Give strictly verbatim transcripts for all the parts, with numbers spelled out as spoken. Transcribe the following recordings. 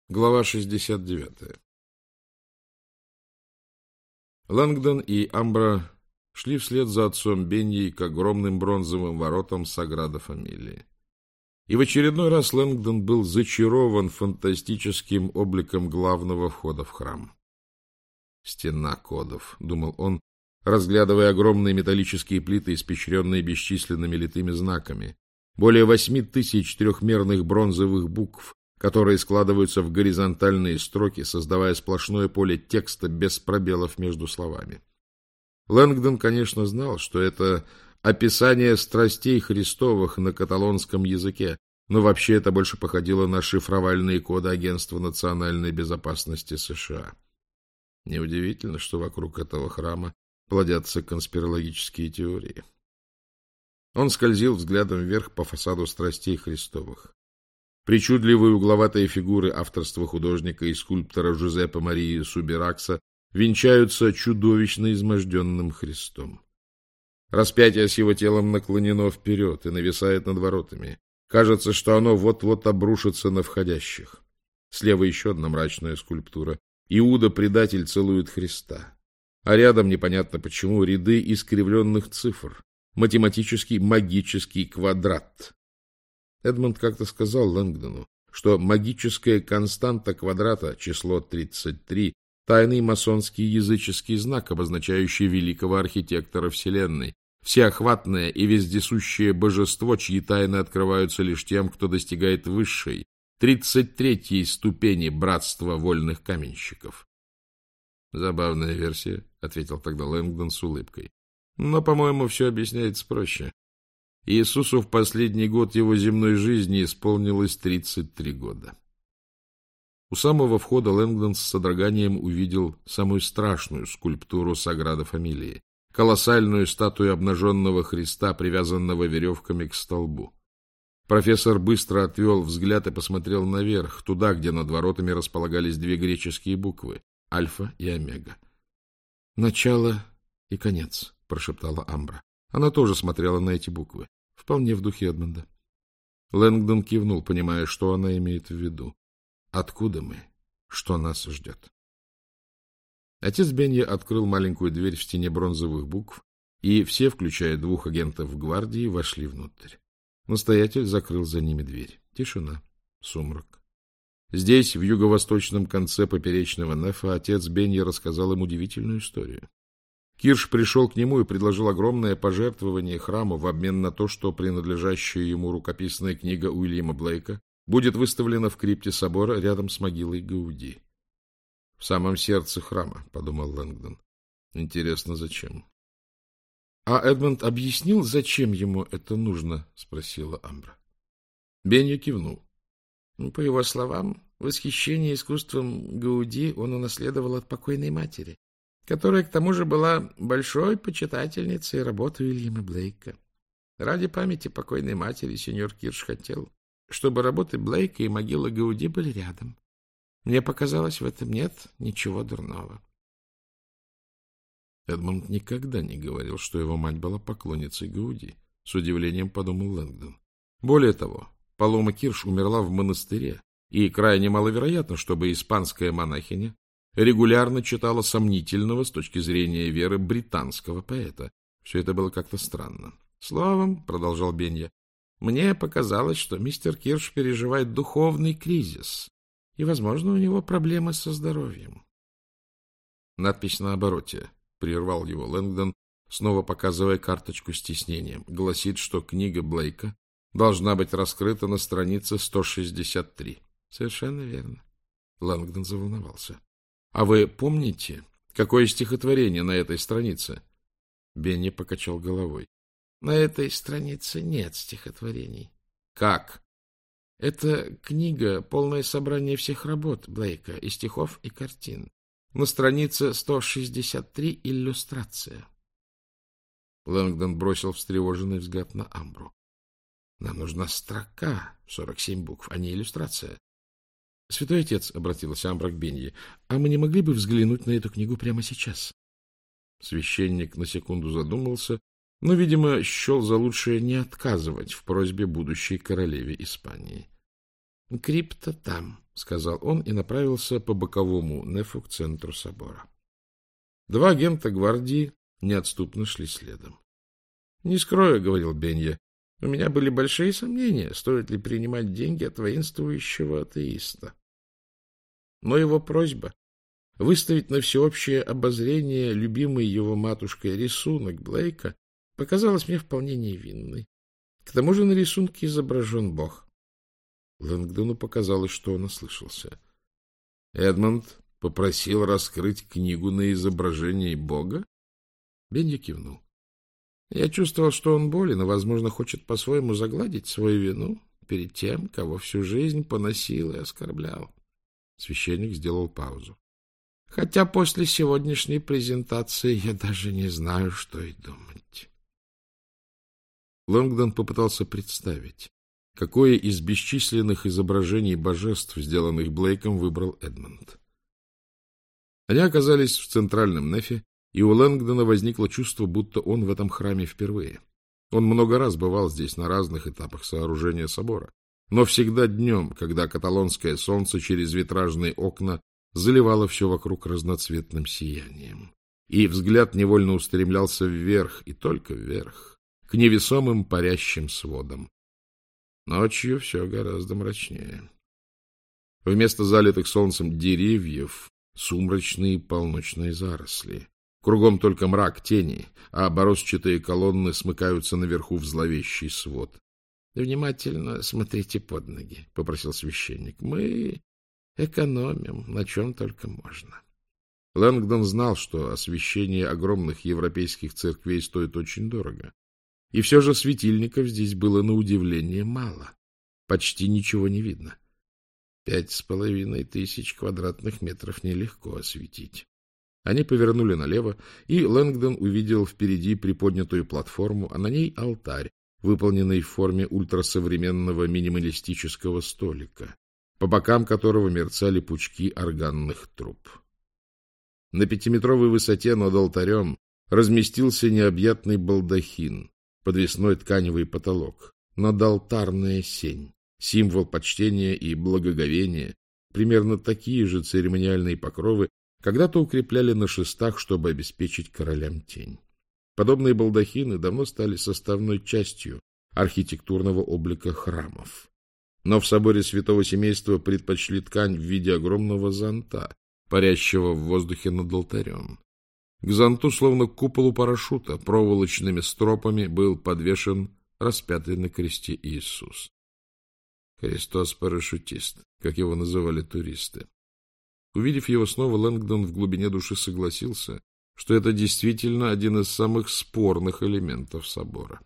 Глава шестьдесят девятая. Лэнгдон и Амбра шли вслед за отцом Беньей к огромным бронзовым воротам Саграда Фамилии. И в очередной раз Лэнгдон был зачарован фантастическим обликом главного входа в храм. «Стена кодов», — думал он, разглядывая огромные металлические плиты, испещренные бесчисленными литыми знаками, более восьми тысяч трехмерных бронзовых букв, которые складываются в горизонтальные строки, создавая сплошное поле текста без пробелов между словами. Лэнгдон, конечно, знал, что это описание страстей Христовых на каталонском языке, но вообще это больше походило на шифровальные коды Агентства национальной безопасности США. Неудивительно, что вокруг этого храма плодятся конспирологические теории. Он скользил взглядом вверх по фасаду страстей Христовых. Причудливые угловатые фигуры авторства художника и скульптора Жузеппе Марии Субиракса венчаются чудовищно изможденным Христом. Распятие с его телом наклонено вперед и нависает над воротами. Кажется, что оно вот-вот обрушится на входящих. Слева еще одна мрачная скульптура. Иуда, предатель, целует Христа. А рядом, непонятно почему, ряды искривленных цифр. Математический магический квадрат. Эдмонд как-то сказал Лэнгдону, что магическая константа квадрата, число тридцать три, тайный масонский языческий знак, обозначающий великого архитектора Вселенной, всеохватное и вездесущее божество, чьи тайны открываются лишь тем, кто достигает высшей, тридцать третьей ступени братства вольных каменщиков. «Забавная версия», — ответил тогда Лэнгдон с улыбкой. «Но, по-моему, все объясняется проще. Иисусу в последний год его земной жизни исполнилось тридцать три года». У самого входа Лэнгдон с содроганием увидел самую страшную скульптуру Саграда Фамилии, колоссальную статую обнаженного Христа, привязанного веревками к столбу. Профессор быстро отвел взгляд и посмотрел наверх, туда, где над воротами располагались две греческие буквы — Альфа и Омега. «Начало и конец», — прошептала Амбра. Она тоже смотрела на эти буквы, вполне в духе Эдмонда. Лэнгдон кивнул, понимая, что она имеет в виду. Откуда мы? Что нас ждет? Отец Бенья открыл маленькую дверь в стене бронзовых букв, и все, включая двух агентов гвардии, вошли внутрь. Настоятель закрыл за ними дверь. Тишина, сумрак. Здесь, в юго-восточном конце поперечного нефа, отец Бенья рассказал им удивительную историю. Кирш пришел к нему и предложил огромное пожертвование храму в обмен на то, что принадлежащая ему рукописная книга Уильяма Блейка будет выставлена в крипте собора рядом с могилой Гауди. — В самом сердце храма, — подумал Лэнгдон. — Интересно, зачем? — А Эдмонд объяснил, зачем ему это нужно? — спросила Амбра. Бенья кивнул. — По его словам, восхищение искусством Гауди он унаследовал от покойной матери, которая, к тому же, была большой почитательницей работы Уильяма Блейка. Ради памяти покойной матери сеньор Кирш хотел, чтобы работы Блейка и могила Гауди были рядом. Мне показалось, в этом нет ничего дурного. Эдмонд никогда не говорил, что его мать была поклонницей Гауди. С удивлением подумал Лэнгдон. Более того, Палома Кирш умерла в монастыре, и крайне маловероятно, чтобы испанская монахиня регулярно читала сомнительного с точки зрения веры британского поэта. Все это было как-то странно. Словом, — продолжал Бенья, — мне показалось, что мистер Кирш переживает духовный кризис, и, возможно, у него проблемы со здоровьем. Надпись на обороте, — прервал его Лэнгдон, снова показывая карточку с тиснением, гласит, что книга Блейка должна быть раскрыта на странице сто шестьдесят три. Совершенно верно. Лэнгдон заволновался. — А вы помните, какое стихотворение на этой странице? Бенни покачал головой. — На этой странице нет стихотворений. — Как? — Это книга, полное собрание всех работ Блейка, и стихов, и картин. На странице сто шестьдесят три иллюстрация. Лэнгдон бросил встревоженный взгляд на Амбру. — Нам нужна строка, сорок семь букв, а не иллюстрация. — Святой отец, — обратилась Амбра к Бенье, — а мы не могли бы взглянуть на эту книгу прямо сейчас? Священник на секунду задумался, но, видимо, счел за лучшее не отказывать в просьбе будущей королеве Испании. — Крипта там, — сказал он и направился по боковому нефу к центру собора. Два агента гвардии неотступно шли следом. — Не скрою, — говорил Бенья, — у меня были большие сомнения, стоит ли принимать деньги от воинствующего атеиста. Но его просьба выставить на всеобщее обозрение любимый его матушкой рисунок Блейка показалась мне вполне невинной. К тому же на рисунке изображен Бог. Лэнгдону показалось, что он ослышался. Эдмонд попросил раскрыть книгу на изображении Бога? Бенья кивнул. Я чувствовал, что он болен и, возможно, хочет по-своему загладить свою вину перед тем, кого всю жизнь поносил и оскорблял. Священник сделал паузу. Хотя после сегодняшней презентации я даже не знаю, что и думать. Лэнгдон попытался представить, какое из бесчисленных изображений божеств, сделанных Блейком, выбрал Эдмонд. Они оказались в центральном нефе, и у Лэнгдона возникло чувство, будто он в этом храме впервые. Он много раз бывал здесь на разных этапах сооружения собора, но всегда днем, когда каталонское солнце через витражные окна заливало все вокруг разноцветным сиянием, и взгляд невольно устремлялся вверх, и только вверх, к невесомым парящим сводам. Ночью все гораздо мрачнее. Вместо залитых солнцем деревьев сумрачные полночные заросли. Кругом только мрак, тени, а бороздчатые колонны смыкаются наверху в зловещий свод. — Внимательно смотрите под ноги, — попросил священник. — Мы экономим, на чем только можно. Лэнгдон знал, что освещение огромных европейских церквей стоит очень дорого. И все же светильников здесь было на удивление мало. Почти ничего не видно. Пять с половиной тысяч квадратных метров нелегко осветить. Они повернули налево, и Лэнгдон увидел впереди приподнятую платформу, а на ней алтарь, выполненный в форме ультрасовременного минималистического столика, по бокам которого мерцали пучки органных труб. На пятиметровой высоте над алтарем разместился необъятный балдахин, подвесной тканевый потолок, надалтарная сень, символ почтения и благоговения. Примерно такие же церемониальные покровы когда-то укрепляли на шестах, чтобы обеспечить королям тень. Подобные балдахины давно стали составной частью архитектурного облика храмов. Но в соборе Святого Семейства предпочли ткань в виде огромного зонта, парящего в воздухе над алтарем. К зонту, словно к куполу парашюта, проволочными стропами был подвешен распятый на кресте Иисус. Христос-парашютист, как его называли туристы. Увидев его снова, Лэнгдон в глубине души согласился, что это действительно один из самых спорных элементов собора.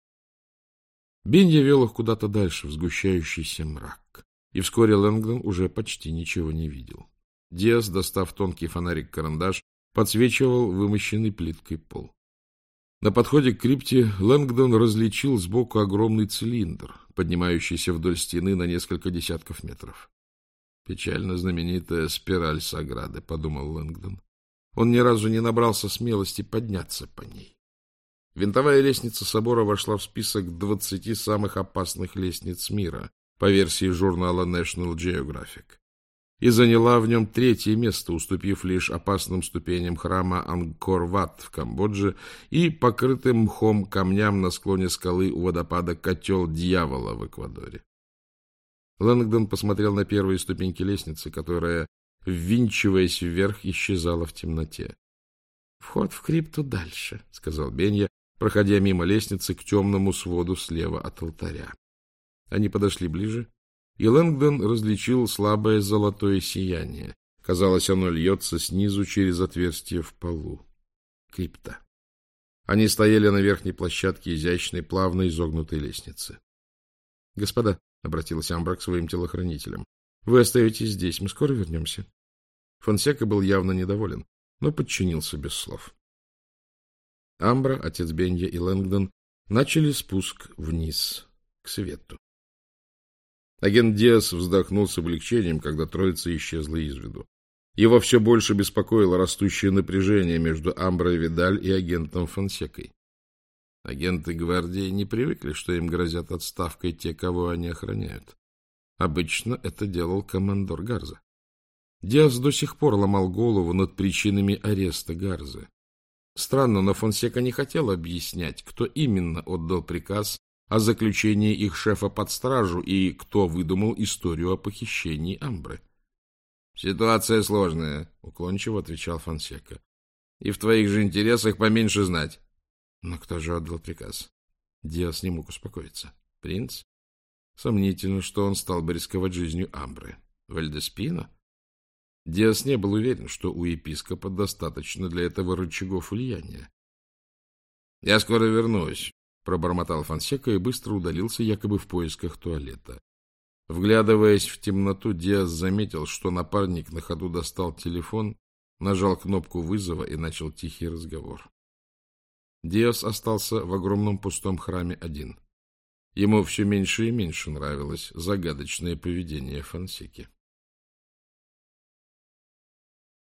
Бенья вел их куда-то дальше, в сгущающийся мрак, и вскоре Лэнгдон уже почти ничего не видел. Диас, достав тонкий фонарик-карандаш, подсвечивал вымощенный плиткой пол. На подходе к крипте Лэнгдон различил сбоку огромный цилиндр, поднимающийся вдоль стены на несколько десятков метров. «Печально знаменитая спираль Саграды», — подумал Лэнгдон. Он ни разу не набрался смелости подняться по ней. Винтовая лестница собора вошла в список двадцати самых опасных лестниц мира по версии журнала National Geographic и заняла в нем третье место, уступив лишь опасным ступеням храма Ангкор-Ват в Камбодже и покрытым мхом камням на склоне скалы у водопада Котел Дьявола в Эквадоре. Лэнгдон посмотрел на первые ступеньки лестницы, которая, ввинчиваясь вверх, исчезала в темноте. — Вход в крипту дальше, — сказал Бенья, проходя мимо лестницы к темному своду слева от алтаря. Они подошли ближе, и Лэнгдон различил слабое золотое сияние. Казалось, оно льется снизу через отверстие в полу. Крипта. Они стояли на верхней площадке изящной, плавно изогнутой лестницы. — Господа, — обратилась Амбра к своим телохранителям, — вы остаетесь здесь, мы скоро вернемся. Фонсека был явно недоволен, но подчинился без слов. Амбра, отец Бенья и Лэнгдон начали спуск вниз, к свету. Агент Диас вздохнул с облегчением, когда троица исчезла из виду. Его все больше беспокоило растущее напряжение между Амброй Видаль и агентом Фонсекой. Агенты гвардии не привыкли, что им грозят отставкой те, кого они охраняют. Обычно это делал командор Гарза. Диас до сих пор ломал голову над причинами ареста Гарзы. Странно, но Фонсека не хотел объяснять, кто именно отдал приказ о заключении их шефа под стражу и кто выдумал историю о похищении Амбры. — Ситуация сложная, — уклончиво отвечал Фонсека. — И в твоих же интересах поменьше знать. Но кто же отдал приказ? Диас не мог успокоиться. Принц? Сомнительно, что он стал бы рисковать жизнью Амбры. Вальдеспина? Диас не был уверен, что у епископа достаточно для этого рычагов влияния. — Я скоро вернусь, — пробормотал Фонсека и быстро удалился, якобы в поисках туалета. Вглядываясь в темноту, Диас заметил, что напарник на ходу достал телефон, нажал кнопку вызова и начал тихий разговор. Диас остался в огромном пустом храме один. Ему все меньше и меньше нравилось загадочное поведение Фонсеки.